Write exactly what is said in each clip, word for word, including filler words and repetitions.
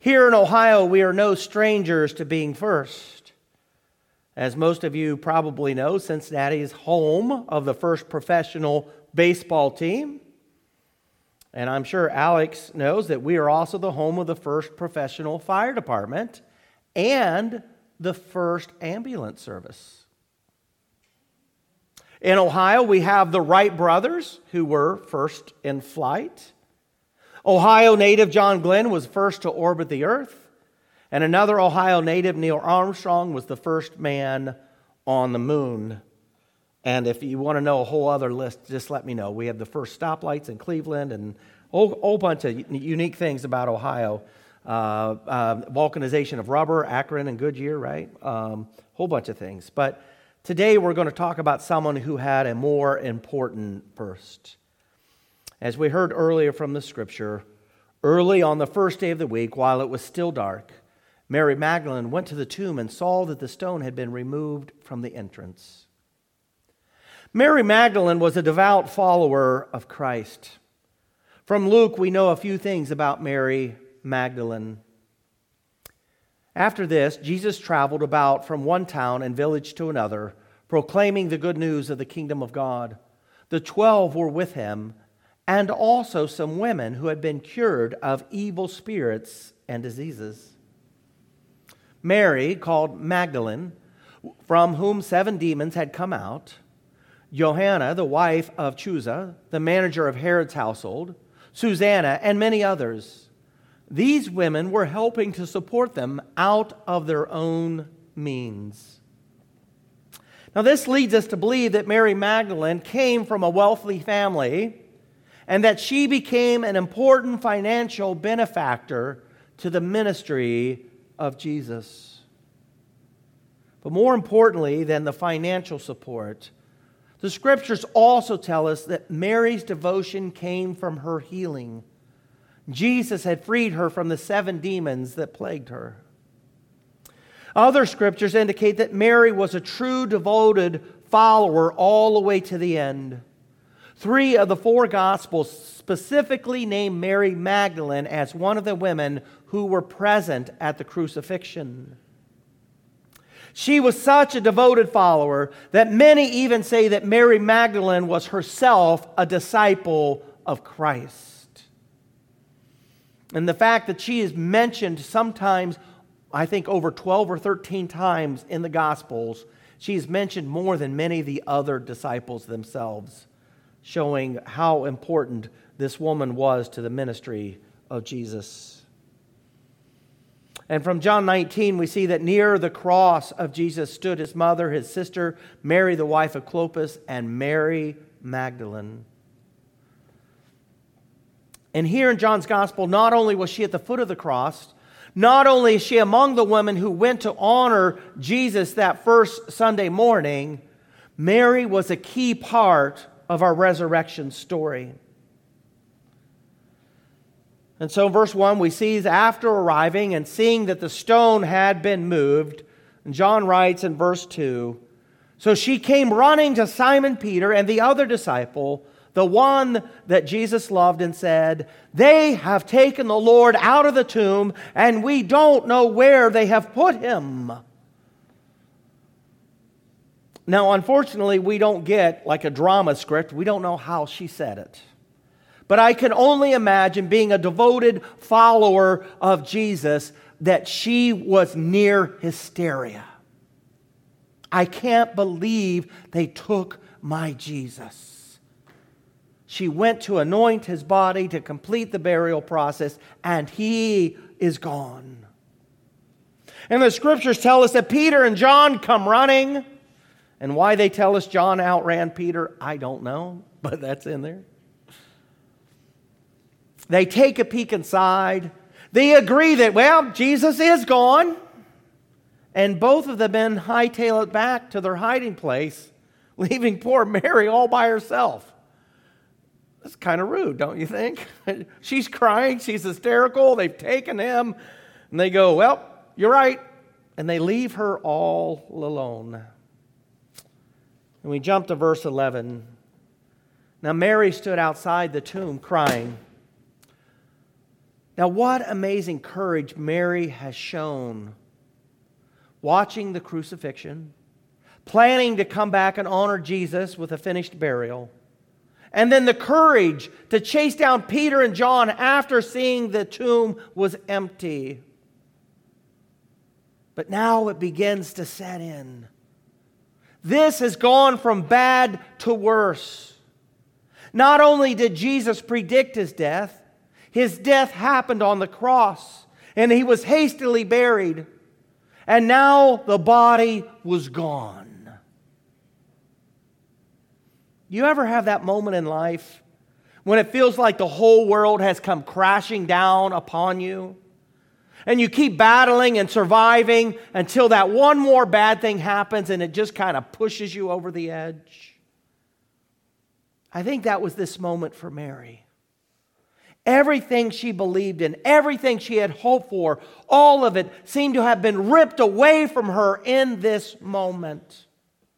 Here in Ohio, we are no strangers to being first. As most of you probably know, Cincinnati is home of the first professional baseball team. And I'm sure Alex knows that we are also the home of the first professional fire department and the first ambulance service. In Ohio, we have the Wright brothers, who were first in flight. Ohio native John Glenn was first to orbit the Earth. And another Ohio native, Neil Armstrong, was the first man on the moon. And if you want to know a whole other list, just let me know. We have the first stoplights in Cleveland and a whole, whole bunch of unique things about Ohio. Uh, uh, vulcanization of rubber, Akron and Goodyear, right? A um, whole bunch of things. But today we're going to talk about someone who had a more important first. As we heard earlier from the scripture, early on the first day of the week, while it was still dark, Mary Magdalene went to the tomb and saw that the stone had been removed from the entrance. Mary Magdalene was a devout follower of Christ. From Luke, we know a few things about Mary Magdalene. After this, Jesus traveled about from one town and village to another, proclaiming the good news of the kingdom of God. The twelve were with him, and also some women who had been cured of evil spirits and diseases. Mary, called Magdalene, from whom seven demons had come out, Johanna, the wife of Chuza, the manager of Herod's household, Susanna, and many others. These women were helping to support them out of their own means. Now, this leads us to believe that Mary Magdalene came from a wealthy family and that she became an important financial benefactor to the ministry of Jesus. But more importantly than the financial support, the scriptures also tell us that Mary's devotion came from her healing. Jesus had freed her from the seven demons that plagued her. Other scriptures indicate that Mary was a true devoted follower all the way to the end. Three of the four Gospels specifically name Mary Magdalene as one of the women who were present at the crucifixion. She was such a devoted follower that many even say that Mary Magdalene was herself a disciple of Christ. And the fact that she is mentioned sometimes, I think over twelve or thirteen times in the Gospels, she is mentioned more than many of the other disciples themselves, showing how important this woman was to the ministry of Jesus. And from John nineteen, we see that near the cross of Jesus stood his mother, his sister, Mary, the wife of Clopas, and Mary Magdalene. And here in John's gospel, not only was she at the foot of the cross, not only is she among the women who went to honor Jesus that first Sunday morning, Mary was a key part of our resurrection story. And so in verse one, we see after arriving and seeing that the stone had been moved, and John writes in verse two, so she came running to Simon Peter and the other disciple, the one that Jesus loved, and said, they have taken the Lord out of the tomb, and we don't know where they have put him. Now, unfortunately, we don't get like a drama script. We don't know how she said it. But I can only imagine, being a devoted follower of Jesus, that she was near hysteria. I can't believe they took my Jesus. She went to anoint his body to complete the burial process, and he is gone. And the scriptures tell us that Peter and John come running. And why they tell us John outran Peter, I don't know, but that's in there. They take a peek inside. They agree that, well, Jesus is gone. And both of the men hightail it back to their hiding place, leaving poor Mary all by herself. That's kind of rude, don't you think? She's crying, she's hysterical, they've taken him, and they go, well, you're right. And they leave her all alone. And we jump to verse eleven. Now Mary stood outside the tomb crying. Now, what amazing courage Mary has shown watching the crucifixion, planning to come back and honor Jesus with a finished burial, and then the courage to chase down Peter and John after seeing the tomb was empty. But now it begins to set in. This has gone from bad to worse. Not only did Jesus predict his death, his death happened on the cross, and he was hastily buried, and now the body was gone. You ever have that moment in life when it feels like the whole world has come crashing down upon you? And you keep battling and surviving until that one more bad thing happens and it just kind of pushes you over the edge. I think that was this moment for Mary. Everything she believed in, everything she had hoped for, all of it seemed to have been ripped away from her in this moment.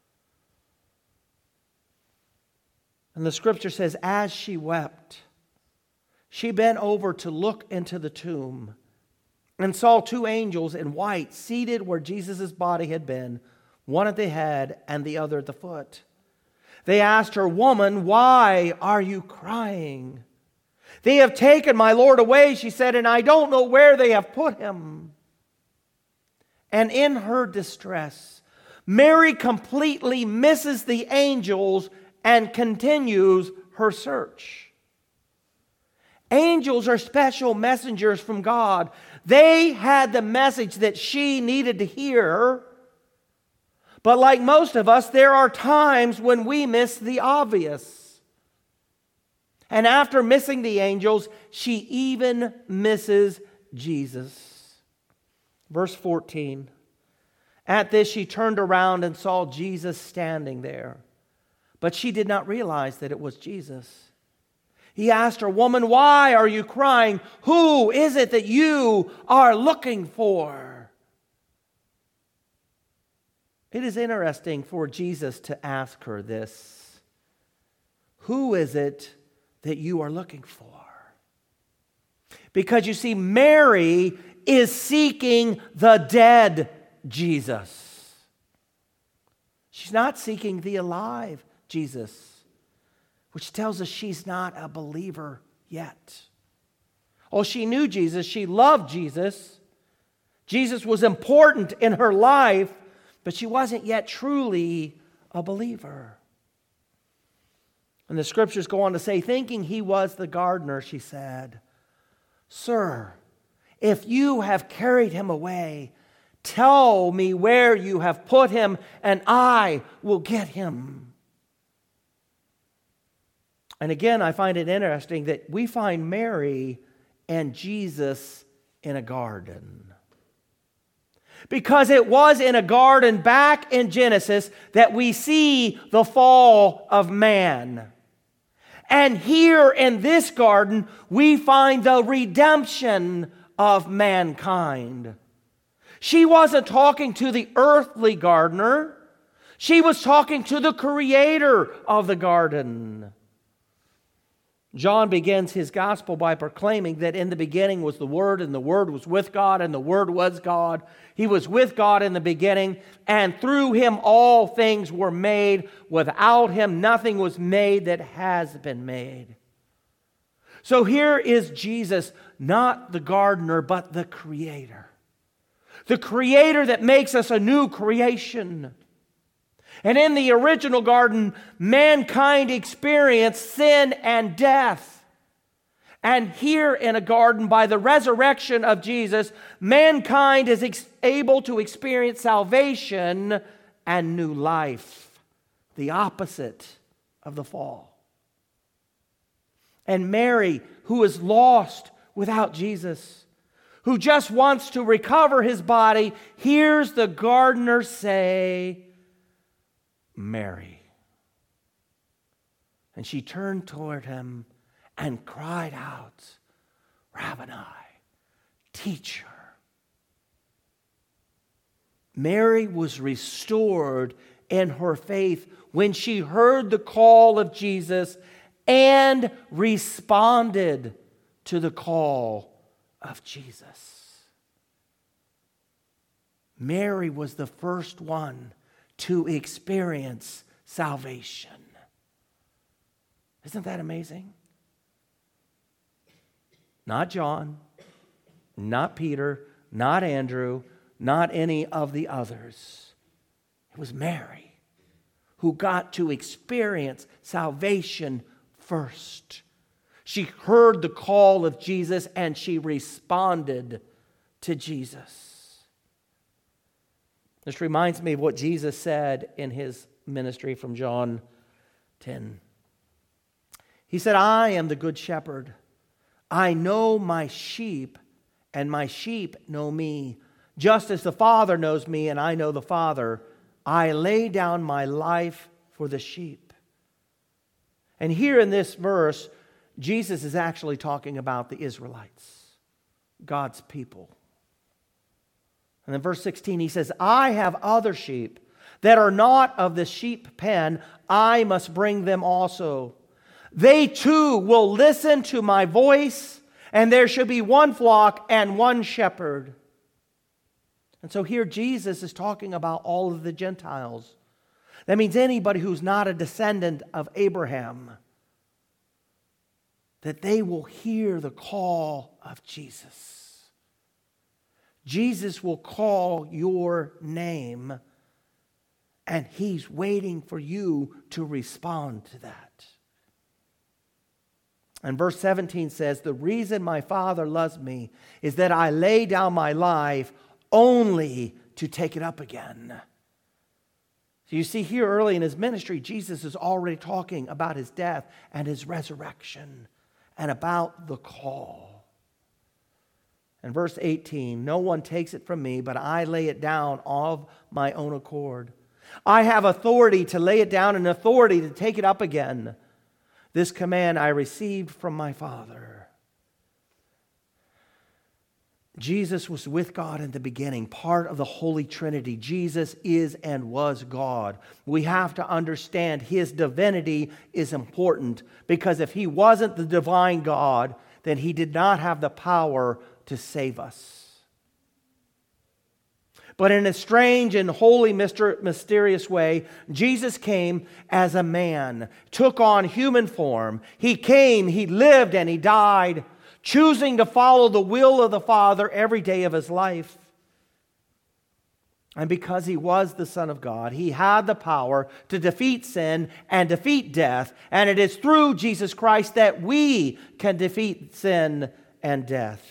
And the scripture says, as she wept, she bent over to look into the tomb and saw two angels in white seated where Jesus' body had been, one at the head and the other at the foot. They asked her, "Woman, why are you crying?" "They have taken my Lord away," she said, "and I don't know where they have put him." And in her distress, Mary completely misses the angels and continues her search. Angels are special messengers from God. They had the message that she needed to hear. But like most of us, there are times when we miss the obvious. And after missing the angels, she even misses Jesus. Verse fourteen. At this she turned around and saw Jesus standing there. But she did not realize that it was Jesus. He asked her, "Woman, why are you crying? Who is it that you are looking for?" It is interesting for Jesus to ask her this. Who is it that you are looking for? Because you see, Mary is seeking the dead Jesus. She's not seeking the alive Jesus, which tells us she's not a believer yet. Oh, she knew Jesus. She loved Jesus. Jesus was important in her life, but she wasn't yet truly a believer. And the scriptures go on to say, thinking he was the gardener, she said, "Sir, if you have carried him away, tell me where you have put him, and I will get him." And again, I find it interesting that we find Mary and Jesus in a garden. Because it was in a garden back in Genesis that we see the fall of man. And here in this garden, we find the redemption of mankind. She wasn't talking to the earthly gardener. She was talking to the creator of the garden. John begins his gospel by proclaiming that in the beginning was the Word, and the Word was with God, and the Word was God. He was with God in the beginning, and through him all things were made. Without him nothing was made that has been made. So here is Jesus, not the gardener, but the creator. The creator that makes us a new creation. And in the original garden, mankind experienced sin and death. And here in a garden, by the resurrection of Jesus, mankind is ex- able to experience salvation and new life. The opposite of the fall. And Mary, who is lost without Jesus, who just wants to recover his body, hears the gardener say, "Mary." And she turned toward him and cried out, "Rabboni," teacher. Mary was restored in her faith when she heard the call of Jesus and responded to the call of Jesus. Mary was the first one to experience salvation. Isn't that amazing? Not John, not Peter, not Andrew, not any of the others. It was Mary who got to experience salvation first. She heard the call of Jesus and she responded to Jesus. This reminds me of what Jesus said in his ministry from John ten. He said, I am the good shepherd. I know my sheep, and my sheep know me. Just as the Father knows me, and I know the Father, I lay down my life for the sheep. And here in this verse, Jesus is actually talking about the Israelites, God's people. And in verse sixteen, he says, I have other sheep that are not of the sheep pen. I must bring them also. They too will listen to my voice, and there should be one flock and one shepherd. And so here Jesus is talking about all of the Gentiles. That means anybody who's not a descendant of Abraham, that they will hear the call of Jesus. Jesus will call your name, and He's waiting for you to respond to that. And verse seventeen says, the reason my Father loves me is that I lay down my life only to take it up again. So you see here early in His ministry, Jesus is already talking about His death and His resurrection and about the call. And verse eighteen, no one takes it from me, but I lay it down of my own accord. I have authority to lay it down and authority to take it up again. This command I received from my Father. Jesus was with God in the beginning, part of the Holy Trinity. Jesus is and was God. We have to understand His divinity is important, because if He wasn't the divine God, then He did not have the power to save us. But in a strange and holy, mysterious way, Jesus came as a man, took on human form. He came, He lived, and He died, choosing to follow the will of the Father every day of His life. And because He was the Son of God, He had the power to defeat sin and defeat death. And it is through Jesus Christ that we can defeat sin and death.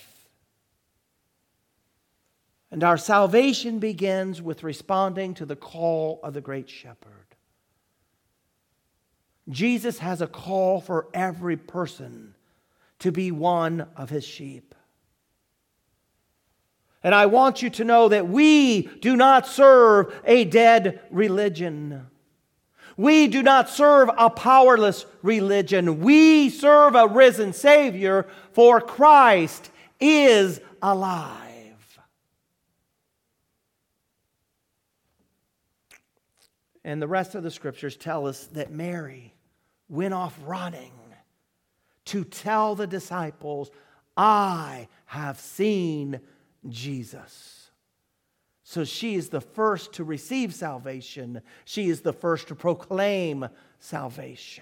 And our salvation begins with responding to the call of the great shepherd. Jesus has a call for every person to be one of His sheep. And I want you to know that we do not serve a dead religion. We do not serve a powerless religion. We serve a risen Savior, for Christ is alive. And the rest of the scriptures tell us that Mary went off running to tell the disciples, I have seen Jesus. So she is the first to receive salvation. She is the first to proclaim salvation.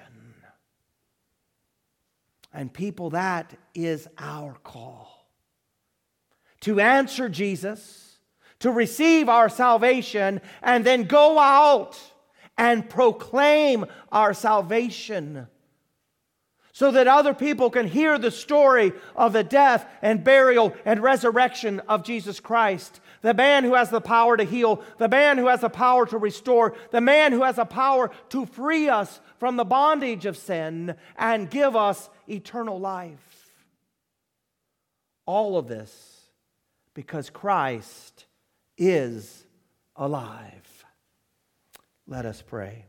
And people, that is our call. To answer Jesus, to receive our salvation, and then go out and proclaim our salvation, so that other people can hear the story of the death and burial and resurrection of Jesus Christ. The man who has the power to heal, the man who has the power to restore, the man who has the power to free us from the bondage of sin and give us eternal life. All of this because Christ is alive. Let us pray.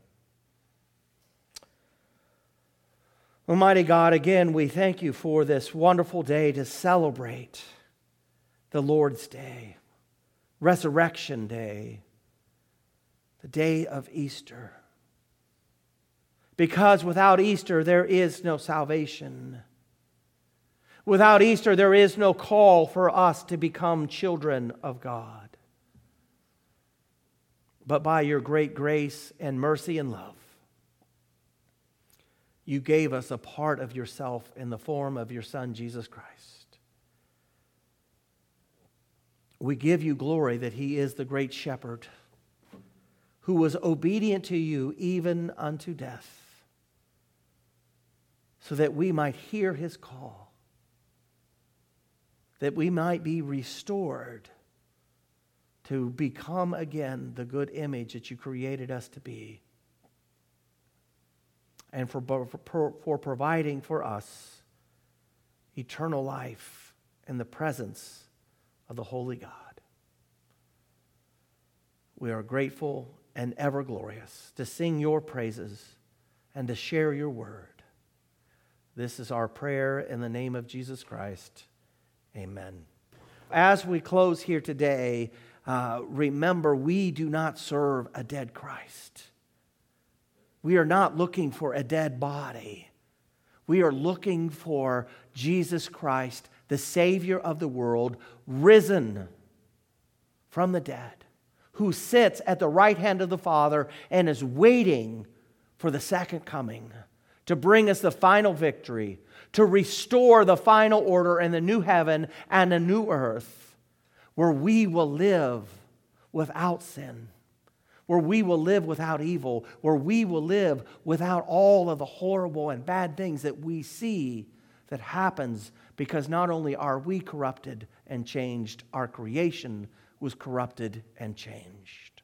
Almighty God, again, we thank You for this wonderful day to celebrate the Lord's Day, Resurrection Day, the day of Easter. Because without Easter, there is no salvation. Without Easter, there is no call for us to become children of God. But by your great grace and mercy and love, you gave us a part of yourself in the form of your Son, Jesus Christ. We give you glory that he is the great shepherd who was obedient to you even unto death, so that we might hear his call, that we might be restored to become again the good image that you created us to be, and for, for, for providing for us eternal life in the presence of the Holy God. We are grateful and ever glorious to sing your praises and to share your word. This is our prayer in the name of Jesus Christ. Amen. As we close here today, uh, remember we do not serve a dead Christ. We are not looking for a dead body. We are looking for Jesus Christ, the Savior of the world, risen from the dead, who sits at the right hand of the Father and is waiting for the second coming to bring us the final victory, to restore the final order in the new heaven and the new earth, where we will live without sin, where we will live without evil, where we will live without all of the horrible and bad things that we see that happens, because not only are we corrupted and changed, our creation was corrupted and changed.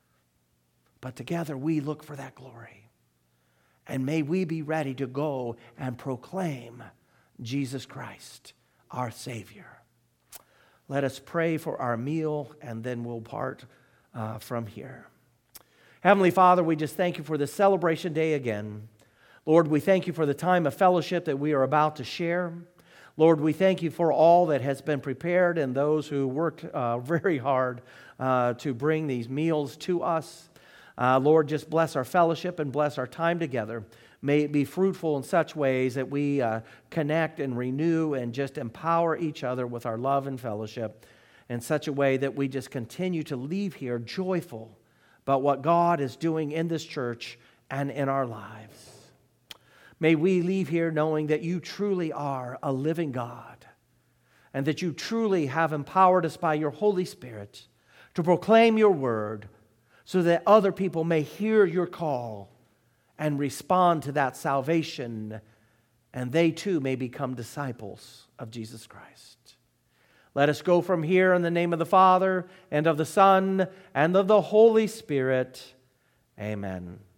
But together we look for that glory. And may we be ready to go and proclaim Jesus Christ, our Savior. Let us pray for our meal, and then we'll part uh, from here. Heavenly Father, we just thank you for this celebration day again. Lord, we thank you for the time of fellowship that we are about to share. Lord, we thank you for all that has been prepared and those who worked uh, very hard uh, to bring these meals to us. Uh, Lord, just bless our fellowship and bless our time together. May it be fruitful in such ways that we uh, connect and renew and just empower each other with our love and fellowship in such a way that we just continue to leave here joyful about what God is doing in this church and in our lives. May we leave here knowing that you truly are a living God, and that you truly have empowered us by your Holy Spirit to proclaim your word, so that other people may hear your call and respond to that salvation, and they too may become disciples of Jesus Christ. Let us go from here in the name of the Father, and of the Son, and of the Holy Spirit. Amen.